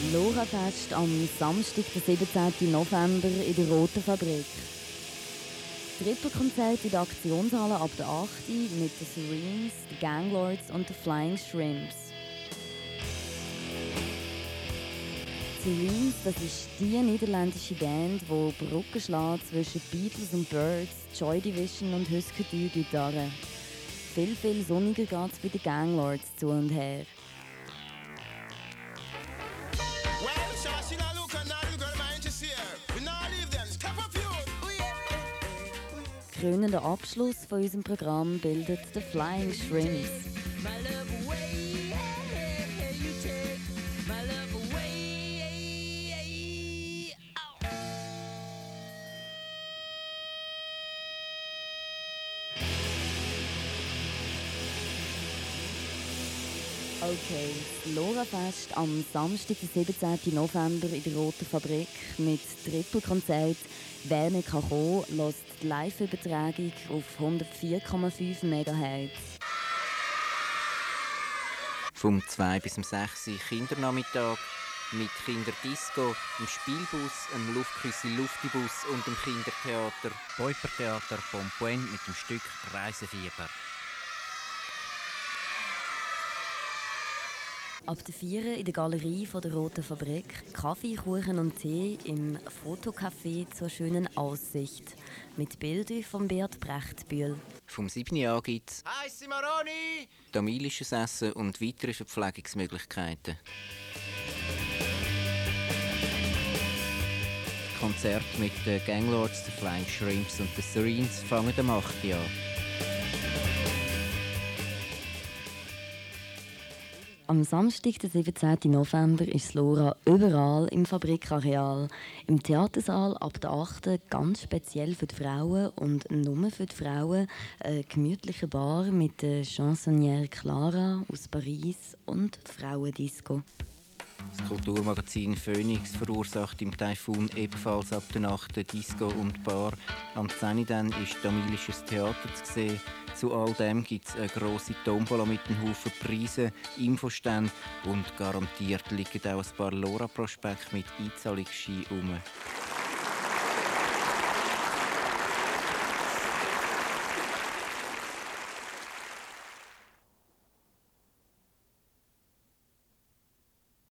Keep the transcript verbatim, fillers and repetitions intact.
Lorafest am Samstag, den siebenzehnten November in der Roten Fabrik. Trippelkonzert in der Aktionshalle ab der acht mit den Serenes, den Ganglords und den Flying Shrimps. Serenes, das ist die niederländische Band, die Brücken schlägt zwischen Beatles und Birds, Joy Division und Husker Du Gitarre. Viel, viel sonniger geht es bei den Ganglords zu und her. Krönender Abschluss von unserem Programm bildet The Flying Shrimps. Okay, das Lorafest am Samstag, den siebenzehnten November in der Roten Fabrik mit Trippelkonzert. Wer nicht kann kommen, hört die Live-Übertragung auf hundertvier Komma fünf Megahertz. Vom zwei bis sechs Uhr Kindernachmittag mit Kinderdisco, dem Spielbus, einem Luftküssi Luftibus und dem Kindertheater Beupertheater Pompoen mit dem Stück Reisefieber. Ab der vier in der Galerie von der Roten Fabrik Kaffee, Kuchen und Tee im Fotocafé zur schönen Aussicht. Mit Bildern von Beat Brechtbühl. Vom sieben Uhr an gibt es «Heisse Maroni!» tamilisches Essen und weitere Verpflegungsmöglichkeiten. Konzerte mit den Ganglords, den Flying Shrimps und den Serenes fangen am acht Uhr an. Am Samstag, den siebenzehnten November, ist das Lora überall im Fabrikareal. Im Theatersaal ab der acht ganz speziell für die Frauen und nur für die Frauen eine gemütliche Bar mit der Chansonnière Clara aus Paris und Frauendisco. Das Kulturmagazin Phoenix verursacht im Taifun ebenfalls ab der Nacht Disco und Bar. Am zehn Uhr dann ist tamilisches Theater zu sehen. Zu all dem gibt es eine grosse Tombola mit einem Haufen Preisen, Infoständen und garantiert liegen auch ein paar Lora-Prospekte mit Einzahlungsschein rum.